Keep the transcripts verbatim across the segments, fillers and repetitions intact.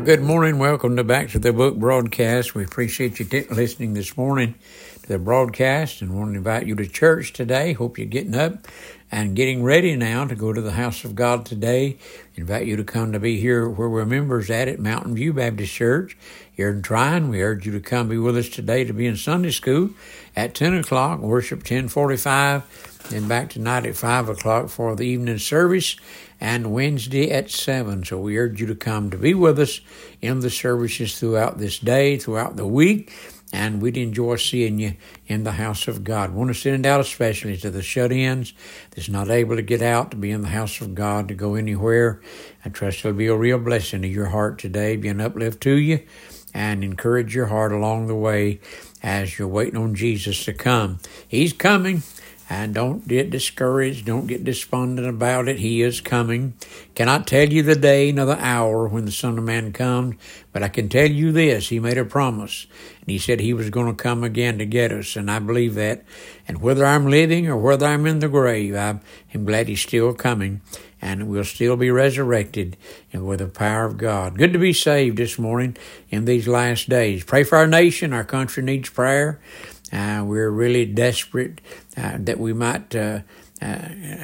good morning. Welcome to Back to the Book broadcast. We appreciate you t- listening this morning to the broadcast and want to invite you to church today. Hope you're getting up and getting ready now to go to the house of God today. Invite you to come to be here where we're members at at Mountain View Baptist Church here in Tryon. We urge you to come be with us today to be in Sunday school at ten o'clock, worship ten forty-five, then back tonight at five o'clock for the evening service, and Wednesday at seven. So we urge you to come to be with us in the services throughout this day, throughout the week, and we'd enjoy seeing you in the house of God. I want to send it out especially to the shut-ins that's not able to get out to be in the house of God, to go anywhere. I trust it'll be a real blessing to your heart today, be an uplift to you, and encourage your heart along the way as you're waiting on Jesus to come. He's coming. And don't get discouraged. Don't get despondent about it. He is coming. Cannot tell you the day nor the hour when the Son of Man comes, but I can tell you this. He made a promise, and he said he was going to come again to get us, and I believe that. And whether I'm living or whether I'm in the grave, I'm glad he's still coming, and we'll still be resurrected and with the power of God. Good to be saved this morning in these last days. Pray for our nation. Our country needs prayer. Uh, we're really desperate uh, that we might uh, uh,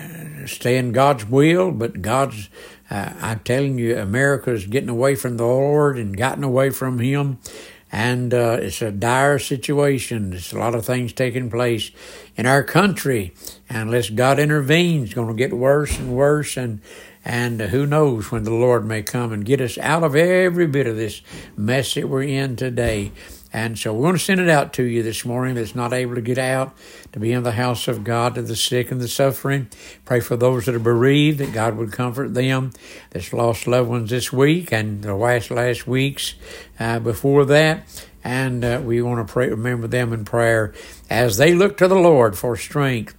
stay in God's will, but God's, uh, I'm telling you, America is getting away from the Lord and gotten away from Him, and uh, it's a dire situation. There's a lot of things taking place in our country, and unless God intervenes, it's going to get worse and worse, and And who knows when the Lord may come and get us out of every bit of this mess that we're in today. And so we want to send it out to you this morning that's not able to get out, to be in the house of God, to the sick and the suffering. Pray for those that are bereaved, that God would comfort them, that's lost loved ones this week and the last, last weeks uh, before that. And uh, we want to pray, remember them in prayer as they look to the Lord for strength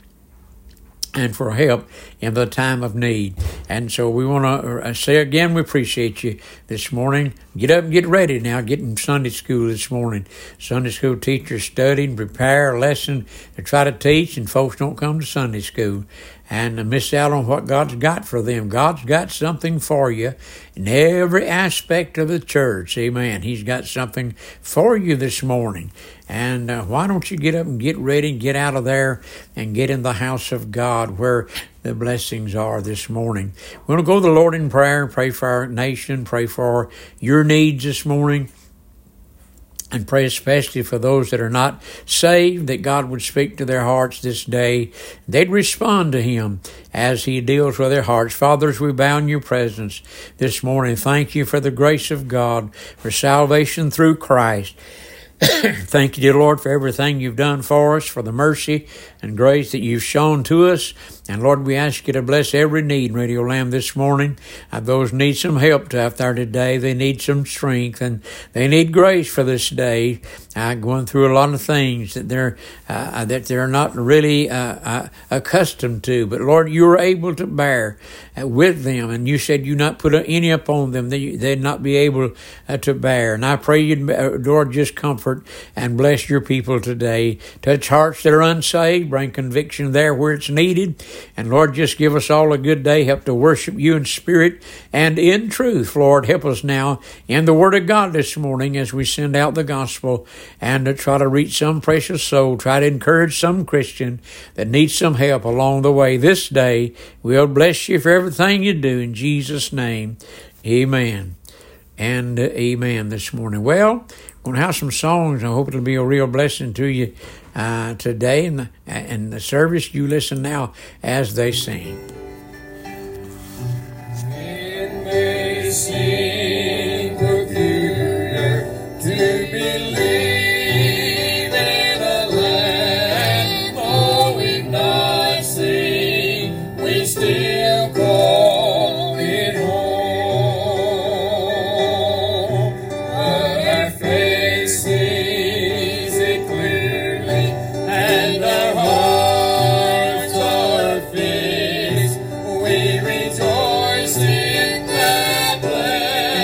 and for help in the time of need. And so we want to say again, we appreciate you this morning. Get up and get ready now. Get in Sunday school this morning. Sunday school teachers studying, prepare a lesson to try to teach, and folks don't come to Sunday school and miss out on what God's got for them. God's got something for you in every aspect of the church. Amen. He's got something for you this morning. And uh, why don't you get up and get ready and get out of there and get in the house of God where the blessings are this morning. We're going to go to the Lord in prayer, pray for our nation, pray for your needs this morning. And pray especially for those that are not saved, that God would speak to their hearts this day. They'd respond to Him as He deals with their hearts. Father, as we bow in your presence this morning, thank you for the grace of God, for salvation through Christ. Thank you, dear Lord, for everything you've done for us, for the mercy and grace that you've shown to us. And Lord, we ask you to bless every need in Radio Lamb this morning. Uh, those need some help out there today. They need some strength, and they need grace for this day. Uh, going through a lot of things that they're uh, that they're not really uh, uh, accustomed to. But Lord, you are able to bear uh, with them, and you said you not put any upon them that you, they'd not be able uh, to bear. And I pray you, uh, Lord, just comfort and bless your people today. Touch hearts that are unsaved, bring conviction there where it's needed. And Lord, just give us all a good day. Help to worship you in spirit and in truth. Lord, help us now in the Word of God this morning as we send out the gospel and to try to reach some precious soul, try to encourage some Christian that needs some help along the way this day. We'll bless you for everything you do in Jesus' name. Amen and amen this morning. Well, we're going to have some songs. I hope it'll be a real blessing to you uh, today. In the, in the service, you listen now as they sing. It may seem peculiar to believe in a land though we've not seen, we still call it home. But our faith sees it clearly, and our hearts are fixed. We rejoice in that place.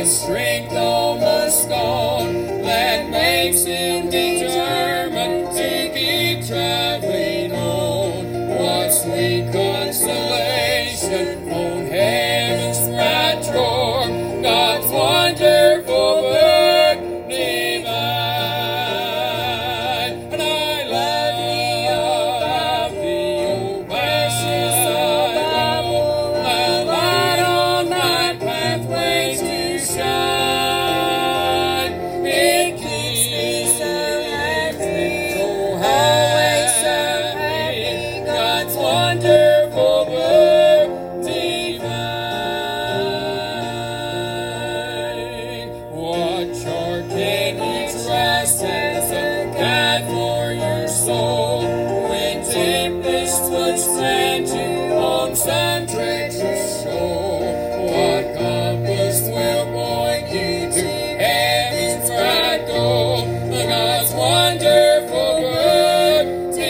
his strength almost gone, that makes him determined to keep traveling on. What sweet consolation on heaven's bright shore, God's wonderful work divine. And I love thee, oh, love thee, oh, precious Bible, a light on my pathway to shine. It keeps me so happy, so happy, God's wonderful work divine. What charge can you trust as a guide for your soul, when tempests would strand you on some treacherous shore? What compass will point you to heaven's bright goal, God's wonderful work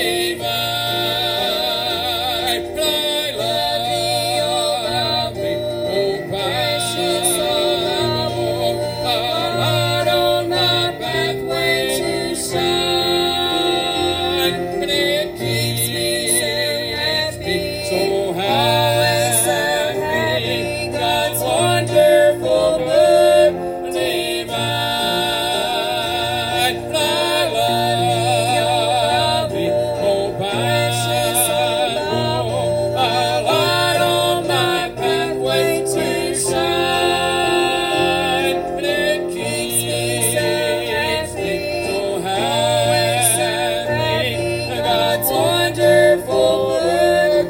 divine? I love thee, oh, love thee, oh, precious Bible, a light on my pathway to shine. And it keeps me so happy, so happy, God's wonderful work divine. And I love thee, oh, precious Bible, a light on my pathway to shine. And it keeps me so happy, so happy, God's wonderful work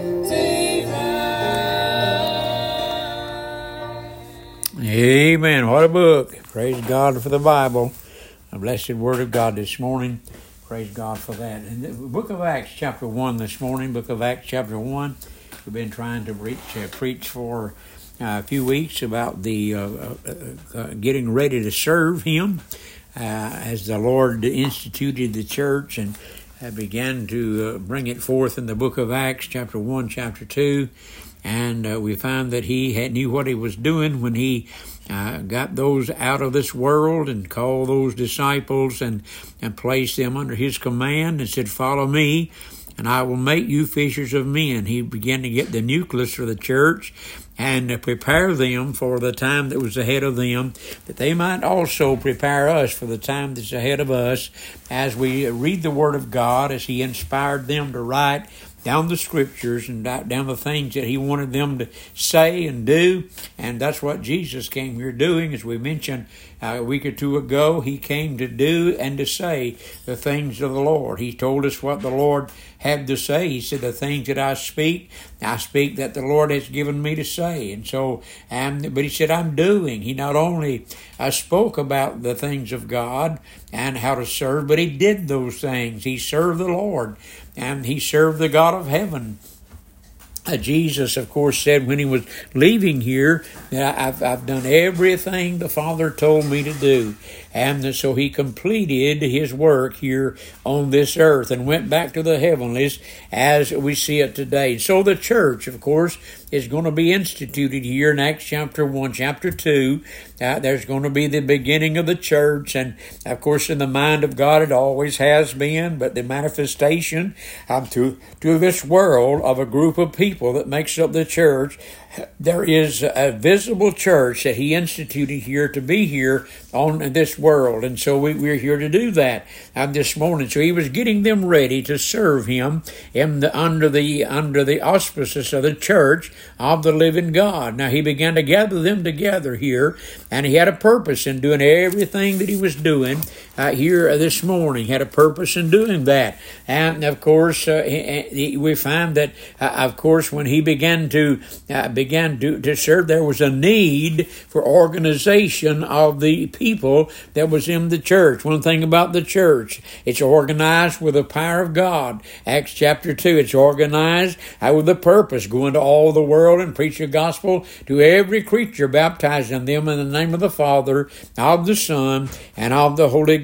divine. Amen. What a book. Praise God for the Bible. A blessed word of God this morning. Praise God for that. And the book of Acts chapter one this morning, book of Acts chapter one, we've been trying to reach, uh, preach for uh, a few weeks about the uh, uh, uh, getting ready to serve Him uh, as the Lord instituted the church and uh, began to uh, bring it forth in the book of Acts chapter one, chapter two. And uh, we found that He had, knew what He was doing when He uh, got those out of this world and called those disciples and, and placed them under His command and said, "Follow me, and I will make you fishers of men." He began to get the nucleus for the church and to prepare them for the time that was ahead of them, that they might also prepare us for the time that's ahead of us as we read the Word of God, as He inspired them to write down the scriptures and down the things that He wanted them to say and do. And that's what Jesus came here doing. As we mentioned a week or two ago, He came to do and to say the things of the Lord. He told us what the Lord had to say. He said, "The things that I speak, I speak that the Lord has given me to say." And so, um, but He said, "I'm doing." He not only uh, spoke about the things of God and how to serve, but He did those things. He served the Lord, and He served the God of heaven. Uh, Jesus, of course, said when He was leaving here that I've, I've done everything the Father told me to do. And so He completed His work here on this earth and went back to the heavenlies as we see it today. So the church, of course, is going to be instituted here in Acts chapter one, chapter two. Uh, there's going to be the beginning of the church. And, of course, in the mind of God, it always has been. But the manifestation um, to, to this world of a group of people that makes up the church, there is a visible church that He instituted here to be here on this world. And so we, we're here to do that um, this morning. So He was getting them ready to serve Him in the, under the under the auspices of the church of the living God. Now He began to gather them together here, and He had a purpose in doing everything that He was doing uh, here this morning. He had a purpose in doing that. And of course, uh, he, he, we find that, uh, of course, when He began to uh, began to, to serve, there was a need for organization of the people that was in the church. One thing about the church, it's organized with the power of God. Acts chapter two, it's organized uh, with a purpose, go into all the world and preach the gospel to every creature, baptizing them in the name of the Father, of the Son, and of the Holy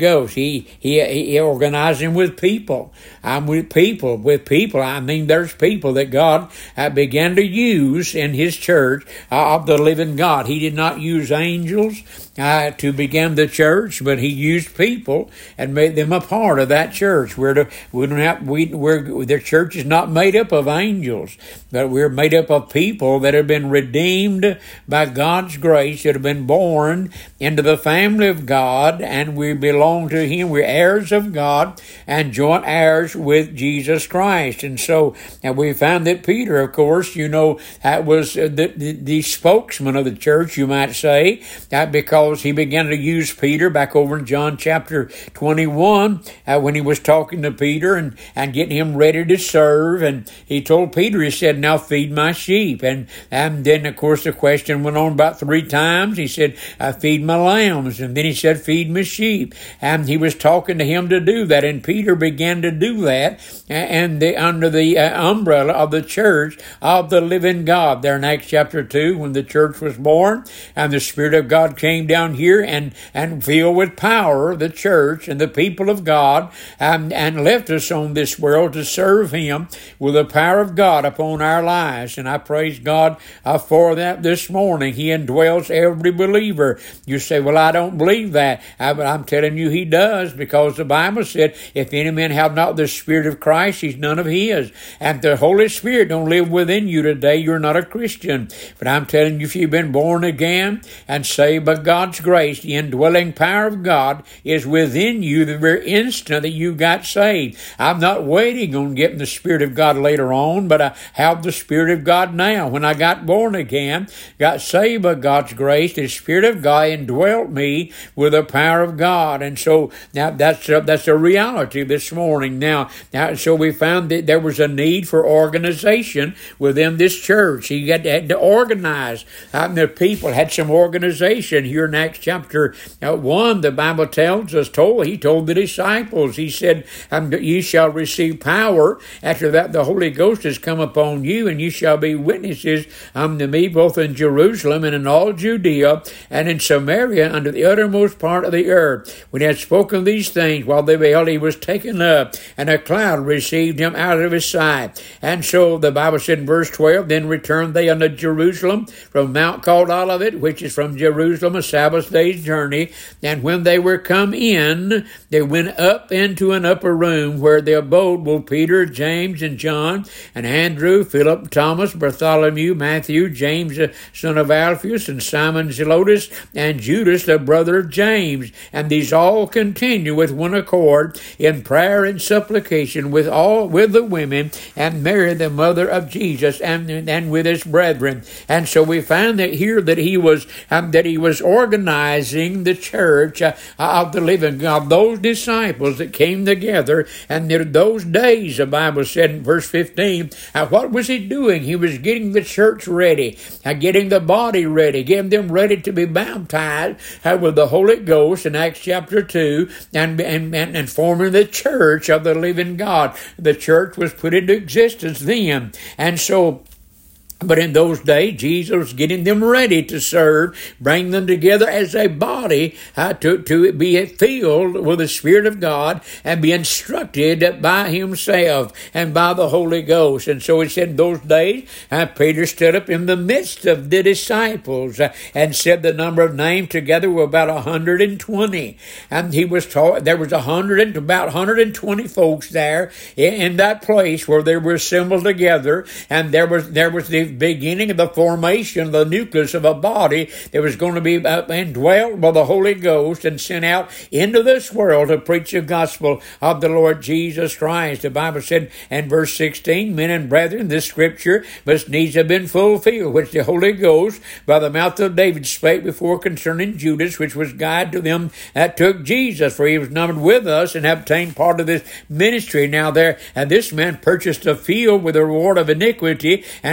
Ghost. He, he, he organized him with people. I'm with people. With people, I mean, there's people that God uh, began to use in his church uh, of the living God. He did not use angels uh, to begin the church, but he used people and made them a part of that church. We're to, we don't have, we, we're, the church is not made up of angels, but we're made up of people that have been redeemed by God's grace, that have been born into the family of God, and we belong to him. We're heirs of God and joint heirs with Jesus Christ. And so and we found that Peter, of course, you know, that was the, the, the spokesman of the church, you might say, that because he began to use Peter back over in John chapter twenty-one, uh, when he was talking to Peter and, and getting him ready to serve. And he told Peter, he said, now feed my sheep. And, and then, of course, the question went on about three times. He said, I feed my lambs. And then he said, feed my sheep. And he was talking to him to do that. And Peter began to do that and the, under the uh, umbrella of the church of the living God. There in Acts chapter two, when the church was born and the Spirit of God came down here and, and filled with power the church and the people of God, and, and left us on this world to serve him with the power of God upon our lives. And I praise God uh, for that this morning. He indwells every believer. You say, well, I don't believe that. I, but I'm telling you, he does, because the Bible said, if any man have not the Spirit of Christ, he's none of his. And the Holy Spirit don't live within you today, you're not a Christian. But I'm telling you, if you've been born again and saved by God's grace, the indwelling power of God is within you the very instant that you got saved. I'm not waiting on getting the Spirit of God later on, but I have the Spirit of God now. When I got born again, got saved by God's grace, the Spirit of God indwelt me with the power of God. And so now that's a, that's a reality this morning. Now, now, so we found that there was a need for organization within this church. He had, had to organize. Um, the people had some organization. Here in Acts chapter uh, one, the Bible tells us, told he told the disciples, he said, um, ye shall receive power after that the Holy Ghost has come upon you, and you shall be witnesses um, to me both in Jerusalem and in all Judea and in Samaria unto the uttermost part of the earth. When he had spoken these things, while they beheld, he was taken up, and a cloud received him out of his sight. And so the Bible said in verse twelve, then returned they unto Jerusalem from Mount called Olivet, which is from Jerusalem a Sabbath day's journey. And when they were come in, they went up into an upper room where they abode both Peter, James, and John, and Andrew, Philip, Thomas, Bartholomew, Matthew, James, the son of Alphaeus, and Simon Zelotes, and Judas, the brother of James. And these all continue with one accord in prayer and supplication with all with the women, and Mary, the mother of Jesus, and and with his brethren. And so we find that here that he was um, that he was organizing the church uh, of the living God, those disciples that came together. And there, those days, the Bible said in verse fifteen, uh, what was he doing? He was getting the church ready, uh, getting the body ready, getting them ready to be baptized uh, with the Holy Ghost in Acts chapter two, and, and, and, and forming the church of the living God. The church was put into existence then. And so But in those days, Jesus was getting them ready to serve, bring them together as a body uh, to, to be filled with the Spirit of God and be instructed by himself and by the Holy Ghost. And so it said in those days, uh, Peter stood up in the midst of the disciples uh, and said the number of names together were about one hundred twenty. And he was taught, there was a hundred, about one hundred twenty folks there in, in that place where they were assembled together, and there was, there was the beginning of the formation of the nucleus of a body that was going to be uh, indwelt by the Holy Ghost and sent out into this world to preach the gospel of the Lord Jesus Christ. The Bible said in verse sixteen, men and brethren, this scripture must needs have been fulfilled, which the Holy Ghost by the mouth of David spake before concerning Judas, which was guide to them that took Jesus, for he was numbered with us and obtained part of this ministry. Now there, and this man purchased a field with the reward of iniquity, and falling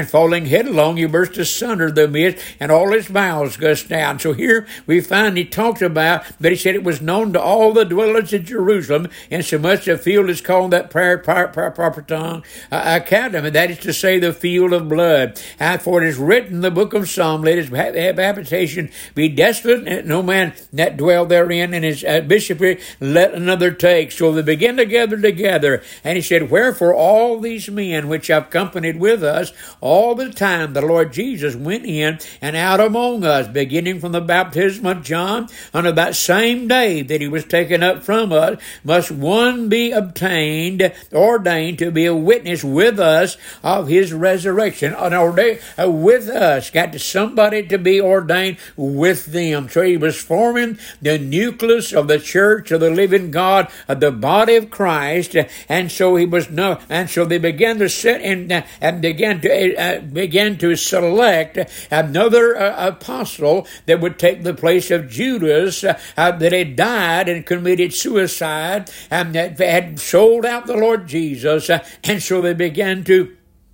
headlong, he burst asunder the midst, and all his bowels gushed out. So here we find he talked about, but he said it was known to all the dwellers of Jerusalem, insomuch the field is called that prayer, prayer, prayer proper tongue, uh, academy, that is to say, the field of blood. And for it is written in the book of Psalm, let his habitation be desolate, and no man that dwell therein, and his uh, bishopric let another take. So they began to gather together, and he said, wherefore all these men which have companied with us all the time the Lord Jesus went in and out among us, beginning from the baptism of John unto that same day that he was taken up from us, must one be obtained, ordained to be a witness with us of his resurrection. An ordained uh, with us, got to somebody to be ordained with them. So he was forming the nucleus of the church of the living God, of the body of Christ, and so he was no, and so they began to sit and uh, and began to uh, began to select another uh, apostle that would take the place of Judas, uh, uh, that had died and committed suicide and that had sold out the Lord Jesus, uh, and so they began to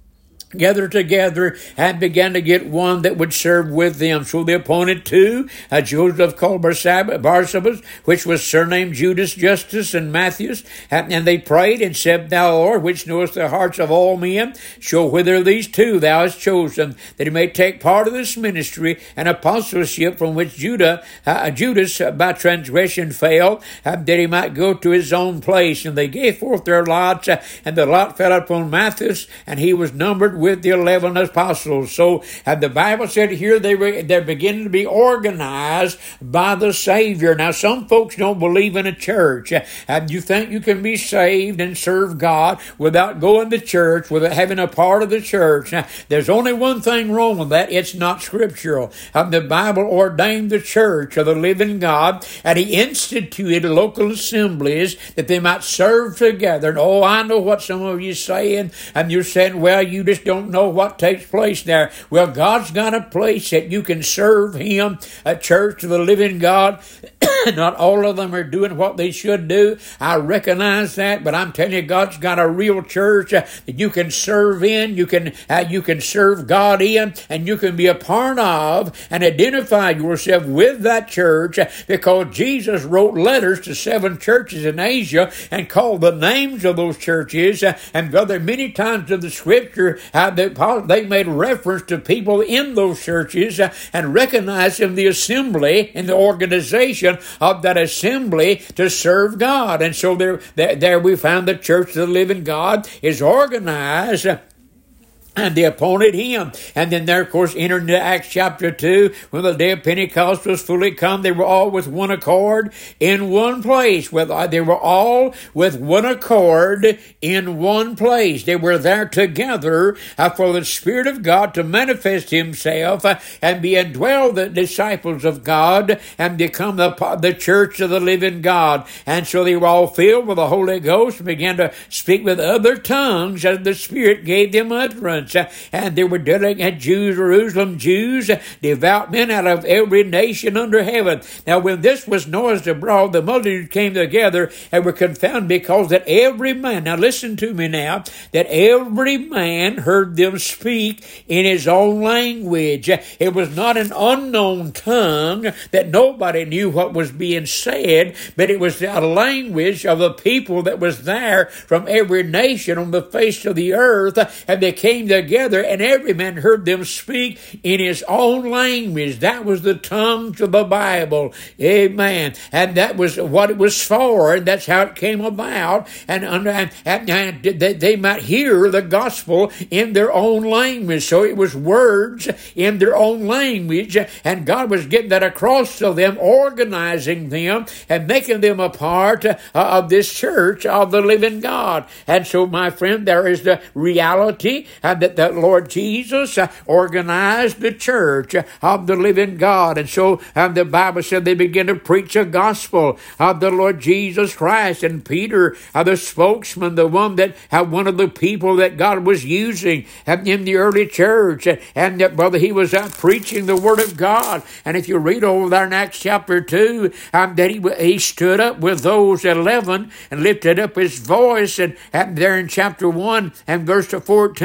gather together and began to get one that would serve with them. So they appointed two, uh, Joseph called Barsabas, which was surnamed Judas Justus, and Matthias, and, and they prayed and said, Thou, Lord, which knowest the hearts of all men, show whither these two thou hast chosen, that he may take part of this ministry and apostleship from which Judah, uh, Judas uh, by transgression fell, uh, that he might go to his own place. And they gave forth their lots, uh, and the lot fell upon Matthias, and he was numbered with the eleven apostles. So uh, the Bible said here they were they're beginning to be organized by the Savior. Now some folks don't believe in a church. Uh, you think you can be saved and serve God without going to church, without having a part of the church. Now, there's only one thing wrong with that. It's not scriptural. Uh, the Bible ordained the church of the living God, and he instituted local assemblies that they might serve together. And oh, I know what some of you are saying, and you're saying, well, you just don't know what takes place there. Well, God's got a place that you can serve him, a church of the living God. Not all of them are doing what they should do. I recognize that, but I'm telling you, God's got a real church uh, that you can serve in, you can uh, you can serve God in, and you can be a part of and identify yourself with that church, uh, because Jesus wrote letters to seven churches in Asia and called the names of those churches, uh, and brother, many times in the scripture, uh, they, they made reference to people in those churches uh, and recognized in the assembly, in the organization of that assembly to serve God. And so there, there, there we found the church of the living God is organized, and they appointed him. And then there, of course, entered into Acts chapter two, when the day of Pentecost was fully come, they were all with one accord in one place. They were all with one accord in one place. They were there together uh, for the Spirit of God to manifest himself uh, and be indwelled the disciples of God and become the, the church of the living God. And so they were all filled with the Holy Ghost and began to speak with other tongues as the Spirit gave them utterance. And they were dealing at Jews, Jerusalem Jews, devout men out of every nation under heaven. Now when this was noised abroad, the multitude came together and were confounded, because that every man, now listen to me now, that every man heard them speak in his own language. It was not an unknown tongue that nobody knew what was being said, but it was a language of the people that was there from every nation on the face of the earth, and they came together, and every man heard them speak in his own language. That was the tongues of the Bible. Amen. And that was what it was for, and that's how it came about. And, and, and, and they, they might hear the gospel in their own language. So it was words in their own language, and God was getting that across to them, organizing them and making them a part uh, of this church of the living God. And so, my friend, there is the reality uh, that the Lord Jesus uh, organized the church uh, of the living God. And so um, the Bible said they began to preach a gospel of the Lord Jesus Christ. And Peter, uh, the spokesman, the one that uh, one of the people that God was using uh, in the early church, uh, and that brother, he was uh, preaching the word of God. And if you read over there in Acts chapter two, um, that he he stood up with those eleven and lifted up his voice, and, and there in chapter one and verse fourteen,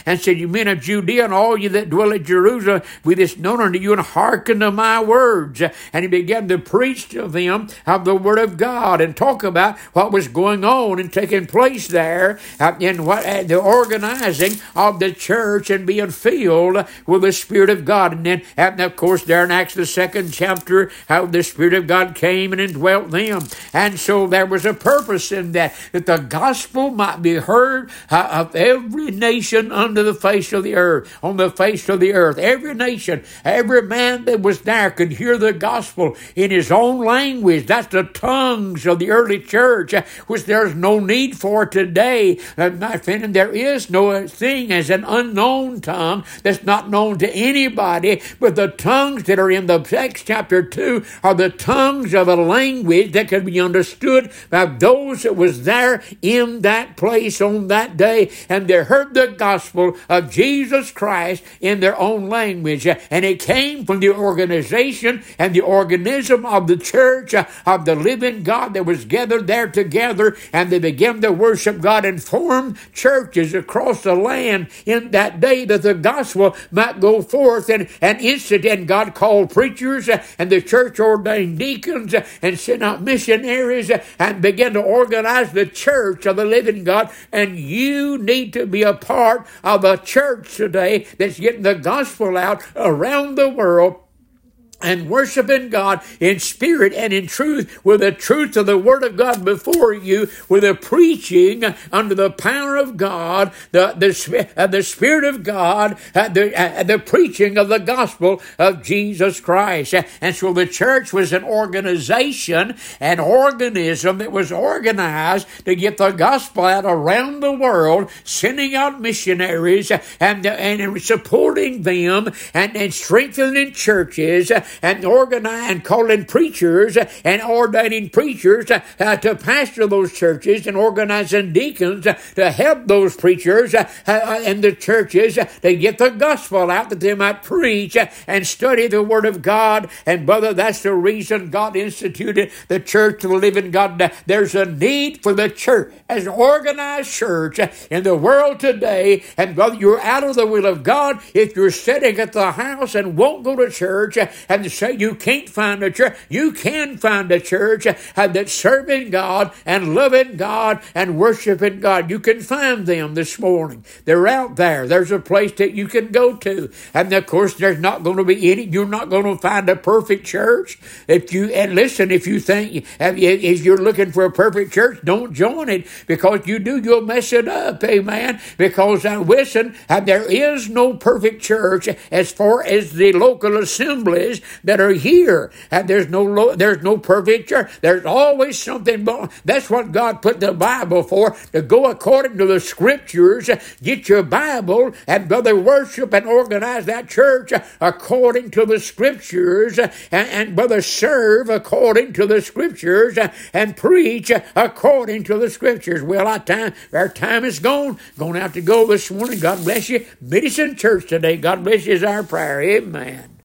and said, you men of Judea and all you that dwell at Jerusalem, with this known unto you, and hearken to my words. And he began to preach to them of the word of God and talk about what was going on and taking place there, uh, in what uh, the organizing of the church and being filled with the Spirit of God. And then, and of course, there in Acts the second chapter, how the Spirit of God came and indwelt them. And so there was a purpose in that, that the gospel might be heard uh, of every nation under the face of the earth, on the face of the earth. Every nation, every man that was there could hear the gospel in his own language. That's the tongues of the early church, uh, which there's no need for today. Uh, my friend, there is no thing as an unknown tongue that's not known to anybody, but the tongues that are in the Acts chapter two are the tongues of a language that could be understood by those that was there in that place on that day, and they heard the gospel of Jesus Christ in their own language. And it came from the organization and the organism of the church of the living God that was gathered there together, and they began to worship God and form churches across the land in that day, that the gospel might go forth. And, and instant, and God called preachers, and the church ordained deacons, and sent out missionaries, and began to organize the church of the living God. And you need to be a part of a church today that's getting the gospel out around the world, and worshiping God in spirit and in truth, with the truth of the Word of God before you, with the preaching under the power of God, the the, uh, the Spirit of God, uh, the, uh, the preaching of the gospel of Jesus Christ. And so the church was an organization, an organism that was organized to get the gospel out around the world, sending out missionaries and, and supporting them, and, and strengthening churches, and organizing and calling preachers and ordaining preachers uh, to pastor those churches, and organizing deacons uh, to help those preachers uh, uh, in the churches uh, to get the gospel out, that they might preach uh, and study the Word of God. And brother, that's the reason God instituted the church of the living God. There's a need for the church as an organized church uh, in the world today. And brother, you're out of the will of God if you're sitting at the house and won't go to church, uh, and to say you can't find a church. You can find a church uh, that's serving God and loving God and worshiping God. You can find them this morning. They're out there. There's a place that you can go to. And of course, there's not going to be any, you're not going to find a perfect church. If you, and listen, if you think, if you're looking for a perfect church, don't join it, because you do, you'll mess it up. Amen. Because uh, listen, uh, there is no perfect church as far as the local assemblies that are here. And there's no lo- there's no perfect church. There's always something wrong. That's what God put the Bible for, to go according to the Scriptures. Get your Bible and brother, worship and organize that church according to the Scriptures, and, and brother, serve according to the Scriptures, and preach according to the Scriptures. Well, our time, our time is gone. Going to have to go this morning. God bless you. Meet us in church today. God bless you is our prayer. Amen.